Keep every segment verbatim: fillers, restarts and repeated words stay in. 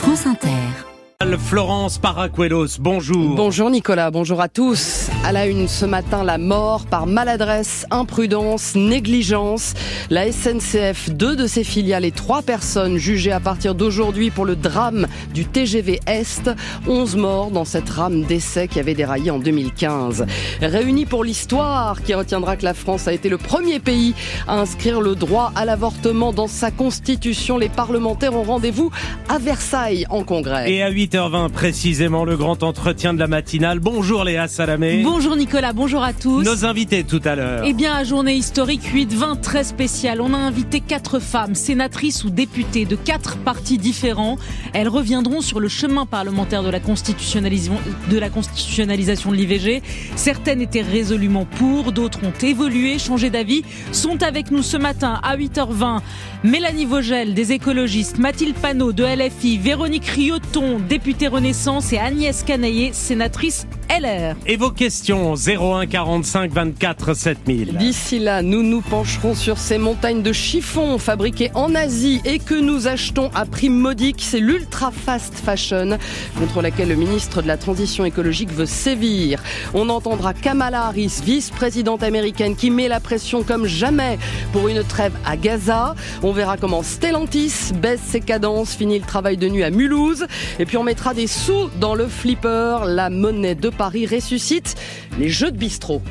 France Inter. Florence Paracuelos, bonjour. Bonjour Nicolas, bonjour à tous. À la une ce matin, la mort par maladresse, imprudence, négligence. La S N C F, deux de ses filiales et trois personnes jugées à partir d'aujourd'hui pour le drame du T G V Est. onze morts dans cette rame d'essai qui avait déraillé en deux mille quinze. Réunis pour l'histoire qui retiendra que la France a été le premier pays à inscrire le droit à l'avortement dans sa constitution. Les parlementaires ont rendez-vous à Versailles en congrès. Et à huit heures vingt précisément, le grand entretien de la matinale. Bonjour Léa Salamé. Bonjour Nicolas, bonjour à tous. Nos invités tout à l'heure. Eh bien, à journée historique huit vingt très spéciale, on a invité quatre femmes, sénatrices ou députées de quatre partis différents. Elles reviendront sur le chemin parlementaire de la constitutionnalisation de, la constitutionnalisation de l'I V G. Certaines étaient résolument pour, d'autres ont évolué, changé d'avis. Sont avec nous ce matin à huit heures vingt Mélanie Vogel des écologistes, Mathilde Panot de L F I, Véronique Rioton, députée Renaissance, et Agnès Canaillé, sénatrice L R. Et vos questions, zéro un quarante-cinq vingt-quatre sept mille. D'ici là, nous nous pencherons sur ces montagnes de chiffons fabriquées en Asie et que nous achetons à prix modique. C'est l'ultra fast fashion contre laquelle le ministre de la Transition écologique veut sévir. On entendra Kamala Harris, vice-présidente américaine, qui met la pression comme jamais pour une trêve à Gaza. On verra comment Stellantis baisse ses cadences, finit le travail de nuit à Mulhouse. Et puis on mettra des sous dans le flipper. La monnaie de Paris ressuscite les jeux de bistrot.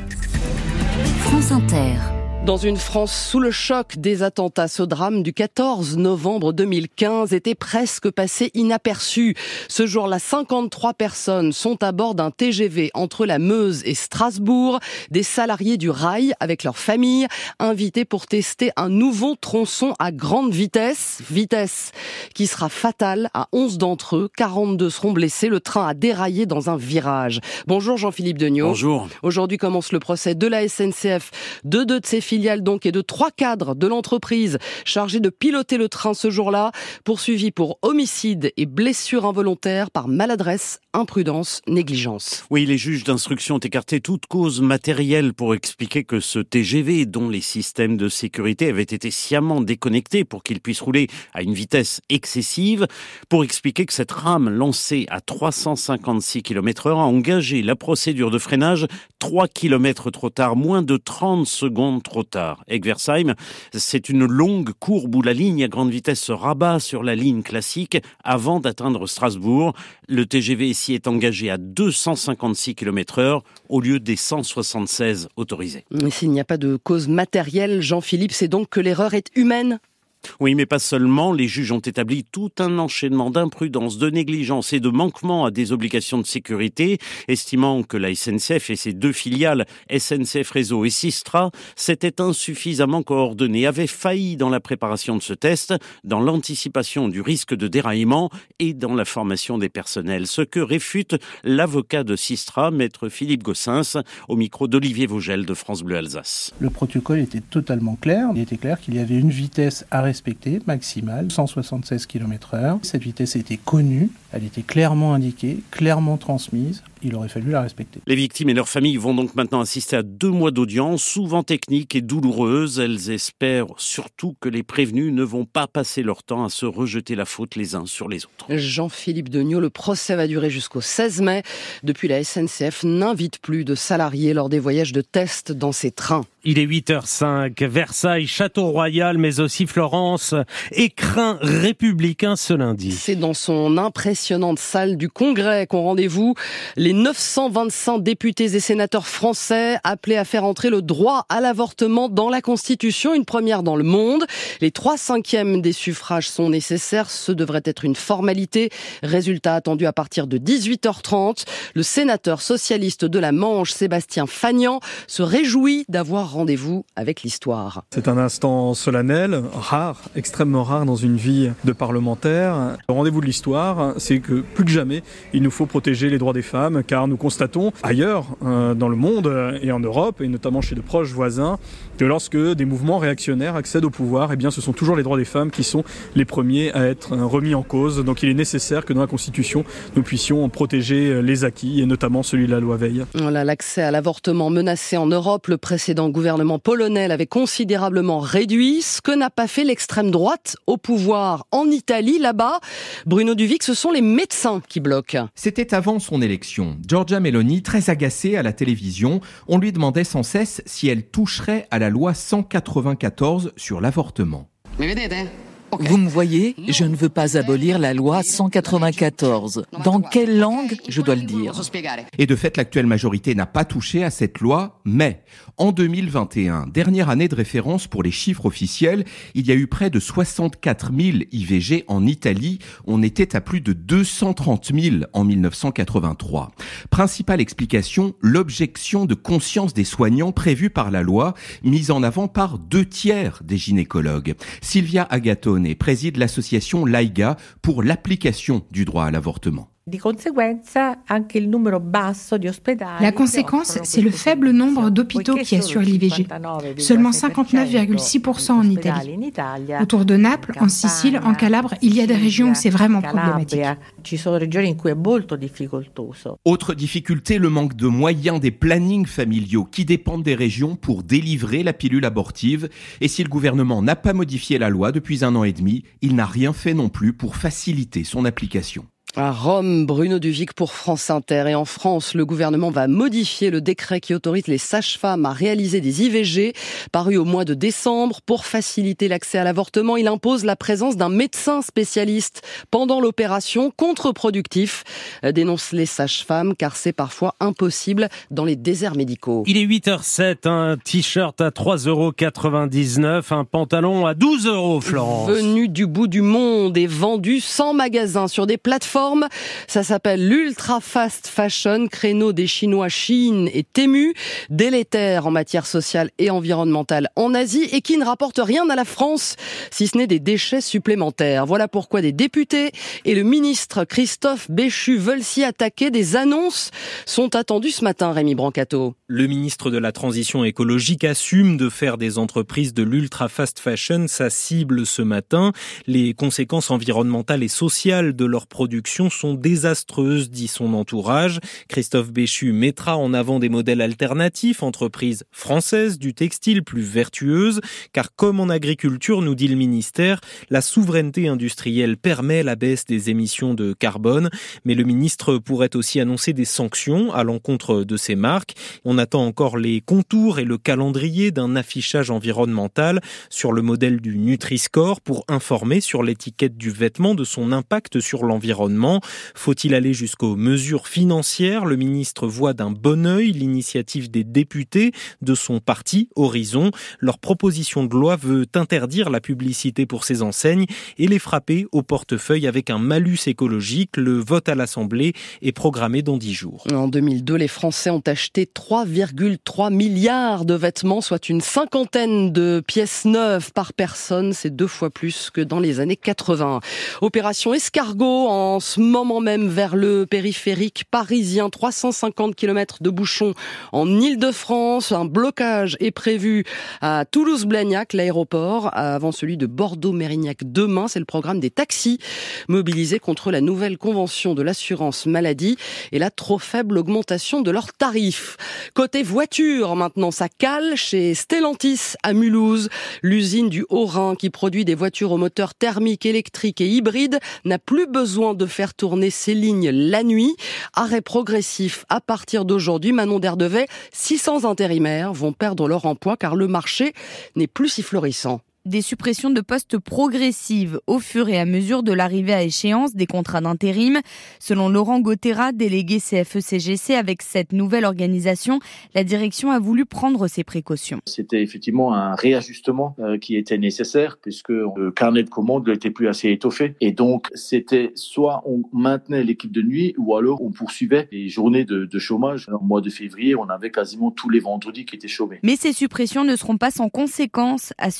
France Inter. Dans une France sous le choc des attentats, ce drame du quatorze novembre deux mille quinze était presque passé inaperçu. Ce jour-là, cinquante-trois personnes sont à bord d'un T G V entre la Meuse et Strasbourg. Des salariés du rail avec leurs familles, invités pour tester un nouveau tronçon à grande vitesse. Vitesse qui sera fatale à onze d'entre eux. quarante-deux seront blessés. Le train a déraillé dans un virage. Bonjour Jean-Philippe Degnaud. Bonjour. Aujourd'hui commence le procès de la S N C F, de deux de ses filiale donc et de trois cadres de l'entreprise chargés de piloter le train ce jour-là, poursuivis pour homicide et blessure involontaire par maladresse, imprudence, négligence. Oui, les juges d'instruction ont écarté toute cause matérielle pour expliquer que ce T G V, dont les systèmes de sécurité avaient été sciemment déconnectés pour qu'il puisse rouler à une vitesse excessive, pour expliquer que cette rame lancée à trois cent cinquante-six kilomètres heure a engagé la procédure de freinage trois kilomètres trop tard, moins de trente secondes trop tard. Egversheim, c'est une longue courbe où la ligne à grande vitesse se rabat sur la ligne classique avant d'atteindre Strasbourg. Le T G V ici est engagé à deux cent cinquante-six kilomètres heure au lieu des cent soixante-seize autorisés. Mais s'il n'y a pas de cause matérielle, Jean-Philippe, c'est donc que l'erreur est humaine ? Oui, mais pas seulement. Les juges ont établi tout un enchaînement d'imprudence, de négligence et de manquements à des obligations de sécurité, estimant que la S N C F et ses deux filiales, S N C F Réseau et Systra, s'étaient insuffisamment coordonnées, avaient failli dans la préparation de ce test, dans l'anticipation du risque de déraillement et dans la formation des personnels. Ce que réfute l'avocat de Systra, maître Philippe Gossens, au micro d'Olivier Vogel de France Bleu Alsace. Le protocole était totalement clair. Il était clair qu'il y avait une vitesse à respectée, maximale, cent soixante-seize kilomètres heure. Cette vitesse était connue, elle était clairement indiquée, clairement transmise. Il aurait fallu la respecter. Les victimes et leurs familles vont donc maintenant assister à deux mois d'audience, souvent techniques et douloureuses. Elles espèrent surtout que les prévenus ne vont pas passer leur temps à se rejeter la faute les uns sur les autres. Jean-Philippe Degnaud, le procès va durer jusqu'au seize mai. Depuis, la S N C F n'invite plus de salariés lors des voyages de test dans ses trains. Il est huit heures cinq, Versailles, Château-Royal, mais aussi Florence, écrin républicain ce lundi. C'est dans son impressionnante salle du Congrès qu'ont rendez-vous les neuf cent vingt-cinq députés et sénateurs français appelés à faire entrer le droit à l'avortement dans la Constitution, une première dans le monde. Les trois cinquièmes des suffrages sont nécessaires, ce devrait être une formalité. Résultat attendu à partir de dix-huit heures trente. Le sénateur socialiste de la Manche, Sébastien Fagnan, se réjouit d'avoir rendez-vous avec l'histoire. C'est un instant solennel, rare, extrêmement rare dans une vie de parlementaire. Le rendez-vous de l'histoire, c'est que plus que jamais, il nous faut protéger les droits des femmes, car nous constatons ailleurs, euh, dans le monde et en Europe, et notamment chez de proches voisins, que lorsque des mouvements réactionnaires accèdent au pouvoir, eh bien, ce sont toujours les droits des femmes qui sont les premiers à être remis en cause. Donc il est nécessaire que dans la Constitution, nous puissions protéger les acquis, et notamment celui de la loi Veil. Voilà, l'accès à l'avortement menacé en Europe, le précédent gouvernement gouvernement polonais l'avait considérablement réduit. Ce que n'a pas fait l'extrême droite au pouvoir en Italie, là-bas. Bruno Duvic, ce sont les médecins qui bloquent. C'était avant son élection. Giorgia Meloni, très agacée à la télévision, on lui demandait sans cesse si elle toucherait à la loi cent quatre-vingt-quatorze sur l'avortement. Vous me voyez, je ne veux pas abolir la loi cent quatre-vingt-quatorze. Dans quelle langue, je dois le dire. Et de fait, l'actuelle majorité n'a pas touché à cette loi, mais en deux mille vingt et un, dernière année de référence pour les chiffres officiels, il y a eu près de soixante-quatre mille I V G en Italie. On était à plus de deux cent trente mille en mille neuf cent quatre-vingt-trois. Principale explication, l'objection de conscience des soignants prévue par la loi, mise en avant par deux tiers des gynécologues. Sylvia Agatone préside l'association Laiga pour l'application du droit à l'avortement. La conséquence, c'est le faible nombre d'hôpitaux qui assurent l'I V G. Seulement cinquante-neuf virgule six pour cent en Italie. Autour de Naples, en Sicile, en Calabre, il y a des régions où c'est vraiment problématique. Autre difficulté, le manque de moyens des plannings familiaux qui dépendent des régions pour délivrer la pilule abortive. Et si le gouvernement n'a pas modifié la loi depuis un an et demi, il n'a rien fait non plus pour faciliter son application. À Rome, Bruno Duvic pour France Inter. Et en France, le gouvernement va modifier le décret qui autorise les sages-femmes à réaliser des I V G, paru au mois de décembre. Pour faciliter l'accès à l'avortement, il impose la présence d'un médecin spécialiste pendant l'opération, contre-productif, dénoncent les sages-femmes, car c'est parfois impossible dans les déserts médicaux. Il est huit heures zéro sept, un t-shirt à trois euros quatre-vingt-dix-neuf, un pantalon à douze euros, Florence. Venu du bout du monde et vendu sans magasin sur des plateformes. Ça s'appelle l'Ultra Fast Fashion, créneau des Chinois Shein et Temu, délétère en matière sociale et environnementale en Asie et qui ne rapporte rien à la France, si ce n'est des déchets supplémentaires. Voilà pourquoi des députés et le ministre Christophe Béchu veulent s'y attaquer. Des annonces sont attendues ce matin, Rémi Brancato. Le ministre de la Transition écologique assume de faire des entreprises de l'Ultra Fast Fashion sa cible ce matin. Les conséquences environnementales et sociales de leur production sont désastreuses, dit son entourage. Christophe Béchu mettra en avant des modèles alternatifs, entreprises françaises du textile plus vertueuses, car comme en agriculture, nous dit le ministère, la souveraineté industrielle permet la baisse des émissions de carbone, mais le ministre pourrait aussi annoncer des sanctions à l'encontre de ces marques. On attend encore les contours et le calendrier d'un affichage environnemental sur le modèle du Nutri-Score pour informer sur l'étiquette du vêtement de son impact sur l'environnement. Faut-il aller jusqu'aux mesures financières ? Le ministre voit d'un bon œil l'initiative des députés de son parti Horizon. Leur proposition de loi veut interdire la publicité pour ces enseignes et les frapper au portefeuille avec un malus écologique. Le vote à l'Assemblée est programmé dans dix jours. En deux mille deux, les Français ont acheté trois virgule trois milliards de vêtements, soit une cinquantaine de pièces neuves par personne. C'est deux fois plus que dans les années quatre-vingts. Opération Escargot en ce moment même vers le périphérique parisien. trois cent cinquante kilomètres de bouchons en Île-de-France. Un blocage est prévu à Toulouse-Blagnac, l'aéroport, avant celui de Bordeaux-Mérignac demain. C'est le programme des taxis mobilisés contre la nouvelle convention de l'assurance maladie et la trop faible augmentation de leurs tarifs. Côté voiture, maintenant, ça cale chez Stellantis à Mulhouse. L'usine du Haut-Rhin qui produit des voitures au moteur thermique, électrique et hybride n'a plus besoin de faire tourner ses lignes la nuit. Arrêt progressif à partir d'aujourd'hui. Manon Derdevet, six cents intérimaires vont perdre leur emploi car le marché n'est plus si florissant. Des suppressions de postes progressives au fur et à mesure de l'arrivée à échéance des contrats d'intérim. Selon Laurent Gautera, délégué C F E C G C, avec cette nouvelle organisation, la direction a voulu prendre ses précautions. C'était effectivement un réajustement euh, qui était nécessaire puisque le carnet de commandes n'était plus assez étoffé. Et donc, c'était soit on maintenait l'équipe de nuit ou alors on poursuivait les journées de, de chômage. En mois de février, on avait quasiment tous les vendredis qui étaient chômés. Mais ces suppressions ne seront pas sans conséquences, assure René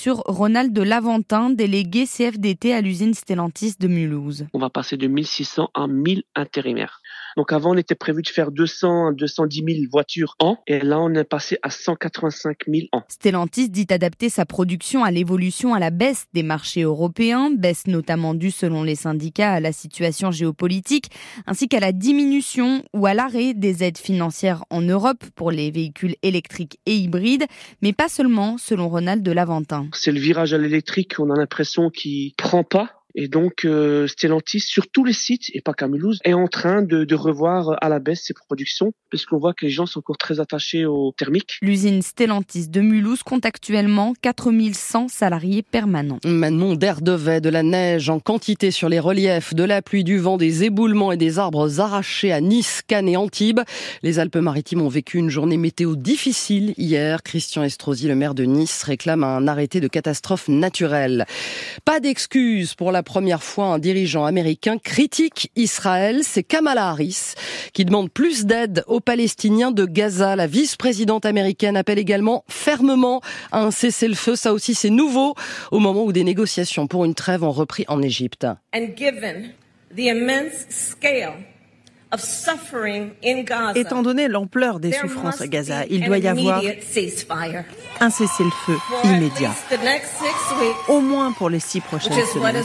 Ronald de Laventin, délégué C F D T à l'usine Stellantis de Mulhouse. On va passer de mille six cents à mille intérimaires. Donc avant, on était prévu de faire deux cents à deux cent dix mille voitures an, et là, on est passé à cent quatre-vingt-cinq mille an. Stellantis dit adapter sa production à l'évolution à la baisse des marchés européens, baisse notamment due selon les syndicats à la situation géopolitique, ainsi qu'à la diminution ou à l'arrêt des aides financières en Europe pour les véhicules électriques et hybrides, mais pas seulement, selon Ronald de Laventin. C'est le virage à l'électrique, on a l'impression qu'il prend pas. Et donc, euh, Stellantis, sur tous les sites, et pas qu'à Mulhouse, est en train de, de revoir à la baisse ses productions, puisqu'on voit que les gens sont encore très attachés au thermique. L'usine Stellantis de Mulhouse compte actuellement quatre mille cent salariés permanents. Manon d'Erdevey, de la neige en quantité sur les reliefs, de la pluie, du vent, des éboulements et des arbres arrachés à Nice, Cannes et Antibes. Les Alpes-Maritimes ont vécu une journée météo difficile hier. Christian Estrosi, le maire de Nice, réclame un arrêté de catastrophe naturelle. Pas d'excuses pour la La première fois, un dirigeant américain critique Israël. C'est Kamala Harris qui demande plus d'aide aux Palestiniens de Gaza. La vice-présidente américaine appelle également fermement à un cessez-le-feu. Ça aussi, c'est nouveau au moment où des négociations pour une trêve ont repris en Égypte. And given the immense scale of suffering in Gaza, étant donné l'ampleur des souffrances à Gaza, il doit y avoir un cessez-le-feu immédiat, au moins pour les six prochaines semaines,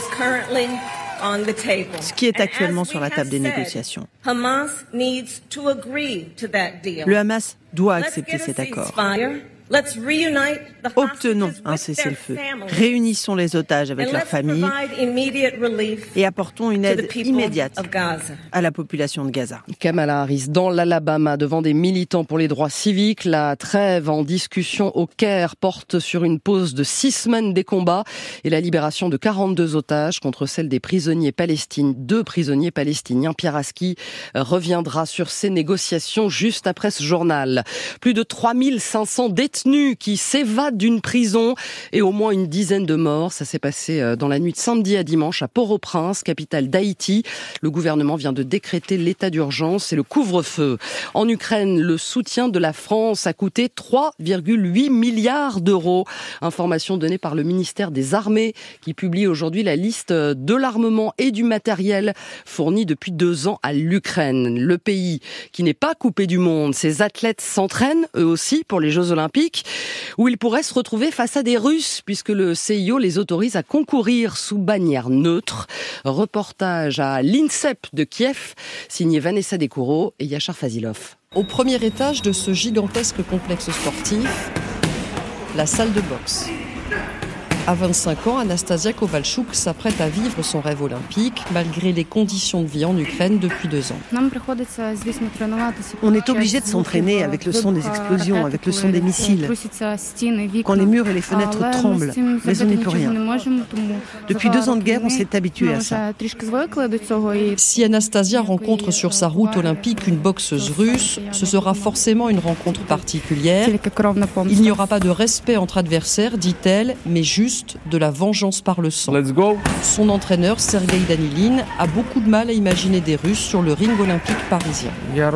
ce qui est actuellement sur la table des négociations. Le Hamas doit accepter cet accord. Obtenons un cessez-le-feu. Réunissons les otages avec leurs familles et apportons une aide immédiate à la population de Gaza. Kamala Harris dans l'Alabama devant des militants pour les droits civiques. La trêve en discussion au Caire porte sur une pause de six semaines des combats et la libération de quarante-deux otages contre celle des prisonniers palestiniens. Deux prisonniers palestiniens. Pierre Aski reviendra sur ces négociations juste après ce journal. Plus de trois mille cinq cents détenus qui s'évadent d'une prison et au moins une dizaine de morts. Ça s'est passé dans la nuit de samedi à dimanche à Port-au-Prince, capitale d'Haïti. Le gouvernement vient de décréter l'état d'urgence et le couvre-feu. En Ukraine, le soutien de la France a coûté trois virgule huit milliards d'euros. Information donnée par le ministère des Armées qui publie aujourd'hui la liste de l'armement et du matériel fourni depuis deux ans à l'Ukraine. Le pays qui n'est pas coupé du monde. Ses athlètes s'entraînent eux aussi pour les Jeux Olympiques, où ils pourraient se retrouver face à des Russes, puisque le C I O les autorise à concourir sous bannière neutre. Reportage à l'INSEP de Kiev, signé Vanessa Descoureaux et Yachar Fazilov. Au premier étage de ce gigantesque complexe sportif, la salle de boxe. À vingt-cinq ans, Anastasia Kovalchuk s'apprête à vivre son rêve olympique, malgré les conditions de vie en Ukraine depuis deux ans. On est obligé de s'entraîner avec le son des explosions, avec le son des missiles. Quand les murs et les fenêtres tremblent, mais on n'y peut rien. Depuis deux ans de guerre, on s'est habitué à ça. Si Anastasia rencontre sur sa route olympique une boxeuse russe, ce sera forcément une rencontre particulière. Il n'y aura pas de respect entre adversaires, dit-elle, mais juste de la vengeance par le sang. Let's go. Son entraîneur, Sergei Danilin, a beaucoup de mal à imaginer des Russes sur le ring olympique parisien.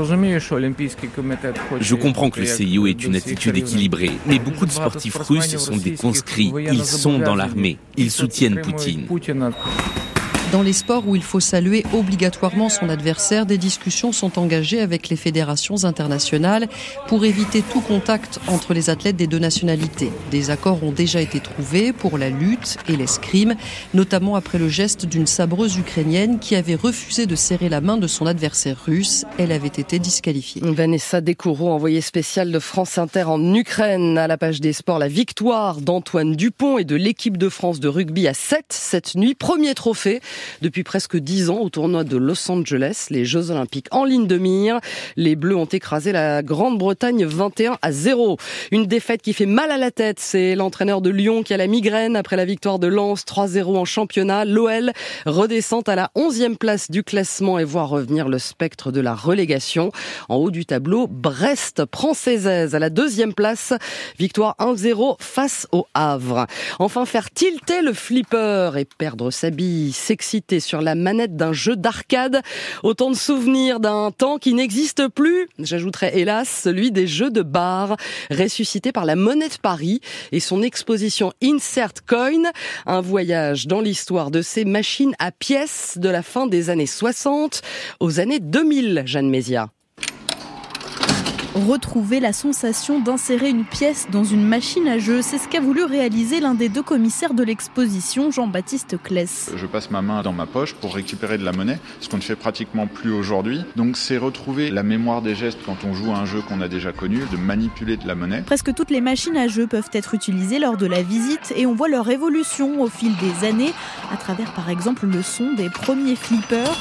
Je comprends que le C I O ait une attitude équilibrée, mais beaucoup de sportifs russes sont des conscrits. Ils sont dans l'armée. Ils soutiennent Poutine. Dans les sports où il faut saluer obligatoirement son adversaire, des discussions sont engagées avec les fédérations internationales pour éviter tout contact entre les athlètes des deux nationalités. Des accords ont déjà été trouvés pour la lutte et l'escrime, notamment après le geste d'une sabreuse ukrainienne qui avait refusé de serrer la main de son adversaire russe. Elle avait été disqualifiée. Vanessa Descoureaux, envoyée spéciale de France Inter en Ukraine. À la page des sports, la victoire d'Antoine Dupont et de l'équipe de France de rugby à sept cette nuit. Premier trophée depuis presque dix ans au tournoi de Los Angeles, les Jeux Olympiques en ligne de mire. Les Bleus ont écrasé la Grande-Bretagne vingt et un à zéro. Une défaite qui fait mal à la tête. C'est l'entraîneur de Lyon qui a la migraine après la victoire de Lens trois zéro en championnat. L'O L redescend à la onzième place du classement et voit revenir le spectre de la relégation. En haut du tableau, Brest prend ses aises à la deuxième place. Victoire un zéro face au Havre. Enfin, faire tilter le flipper et perdre sa bille sexy excité sur la manette d'un jeu d'arcade. Autant de souvenirs d'un temps qui n'existe plus. J'ajouterais hélas celui des jeux de bar, ressuscité par la Monnaie de Paris et son exposition Insert Coin, un voyage dans l'histoire de ces machines à pièces de la fin des années soixante aux années deux mille, Jeanne Mézia. Retrouver la sensation d'insérer une pièce dans une machine à jeu, c'est ce qu'a voulu réaliser l'un des deux commissaires de l'exposition, Jean-Baptiste Kless. Je passe ma main dans ma poche pour récupérer de la monnaie, ce qu'on ne fait pratiquement plus aujourd'hui. Donc c'est retrouver la mémoire des gestes quand on joue à un jeu qu'on a déjà connu, de manipuler de la monnaie. Presque toutes les machines à jeu peuvent être utilisées lors de la visite et on voit leur évolution au fil des années, à travers par exemple le son des premiers flippers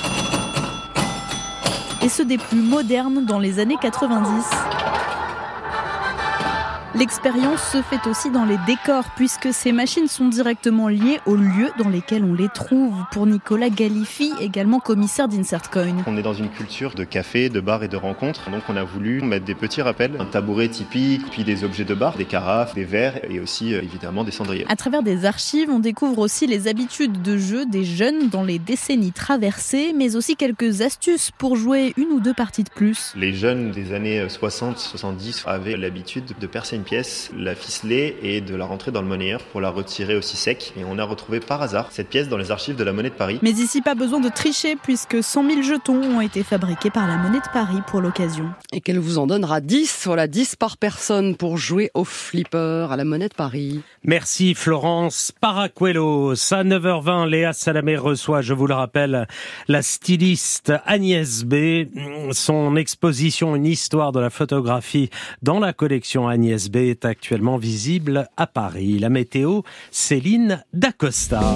et ceux des plus modernes dans les années quatre-vingt-dix. L'expérience se fait aussi dans les décors, puisque ces machines sont directement liées aux lieux dans lesquels on les trouve. Pour Nicolas Galifi, également commissaire d'Insert Coin. On est dans une culture de café, de bar et de rencontres, donc on a voulu mettre des petits rappels, un tabouret typique, puis des objets de bar, des carafes, des verres et aussi euh, évidemment des cendriers. À travers des archives, on découvre aussi les habitudes de jeu des jeunes dans les décennies traversées, mais aussi quelques astuces pour jouer une ou deux parties de plus. Les jeunes des années soixante soixante-dix avaient l'habitude de percer une pièce, la ficeler et de la rentrer dans le monnayeur pour la retirer aussi sec. Et on a retrouvé par hasard cette pièce dans les archives de la Monnaie de Paris. Mais ici, pas besoin de tricher puisque cent mille jetons ont été fabriqués par la Monnaie de Paris pour l'occasion. Et qu'elle vous en donnera dix, voilà, dix par personne pour jouer au flipper à la Monnaie de Paris. Merci Florence Paracuelos. À neuf heures vingt, Léa Salamé reçoit, je vous le rappelle, la styliste Agnès B. Son exposition Une histoire de la photographie dans la collection Agnès B est actuellement visible à Paris. La météo, Céline Dacosta.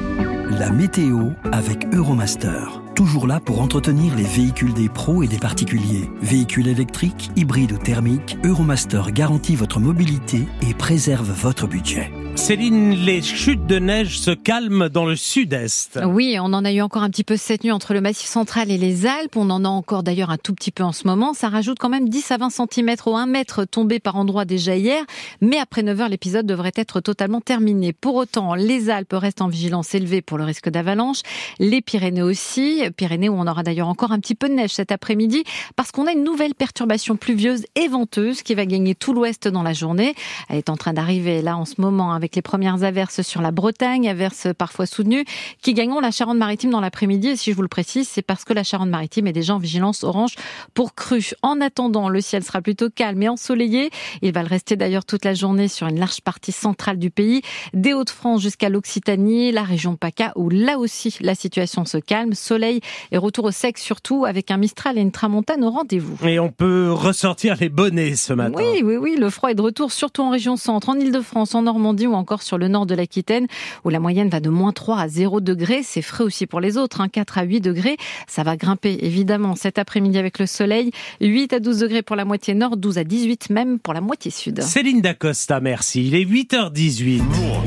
La météo avec Euromaster. Toujours là pour entretenir les véhicules des pros et des particuliers. Véhicules électriques, hybrides ou thermiques, Euromaster garantit votre mobilité et préserve votre budget. Céline, les chutes de neige se calment dans le sud-est. Oui, on en a eu encore un petit peu cette nuit entre le Massif central et les Alpes. On en a encore d'ailleurs un tout petit peu en ce moment. Ça rajoute quand même dix à vingt centimètres ou un mètre tombés par endroits déjà hier. Mais après neuf heures, l'épisode devrait être totalement terminé. Pour autant, les Alpes restent en vigilance élevée pour le risque d'avalanche. Les Pyrénées aussi. Pyrénées où on aura d'ailleurs encore un petit peu de neige cet après-midi parce qu'on a une nouvelle perturbation pluvieuse et venteuse qui va gagner tout l'ouest dans la journée. Elle est en train d'arriver là en ce moment avec les premières averses sur la Bretagne, averses parfois soutenues, qui gagneront la Charente-Maritime dans l'après-midi. Et si je vous le précise, c'est parce que la Charente-Maritime est déjà en vigilance orange pour crue. En attendant, le ciel sera plutôt calme et ensoleillé. Il va le rester d'ailleurs toute la journée sur une large partie centrale du pays, des Hauts-de-France jusqu'à l'Occitanie, la région PACA, où là aussi la situation se calme, soleil et retour au sec surtout, avec un Mistral et une Tramontane au rendez-vous. Et on peut ressortir les bonnets ce matin. Oui, oui, oui, le froid est de retour, surtout en région centre, en Ile-de-France, en Normandie ou encore sur le nord de l'Aquitaine, où la moyenne va de moins trois à zéro degré. C'est frais aussi pour les autres, hein, quatre à huit degrés. Ça va grimper évidemment cet après-midi avec le soleil. huit à douze degrés pour la moitié nord, douze à dix-huit même pour la moitié sud. Céline Dacosta, merci. Il est huit heures dix-huit.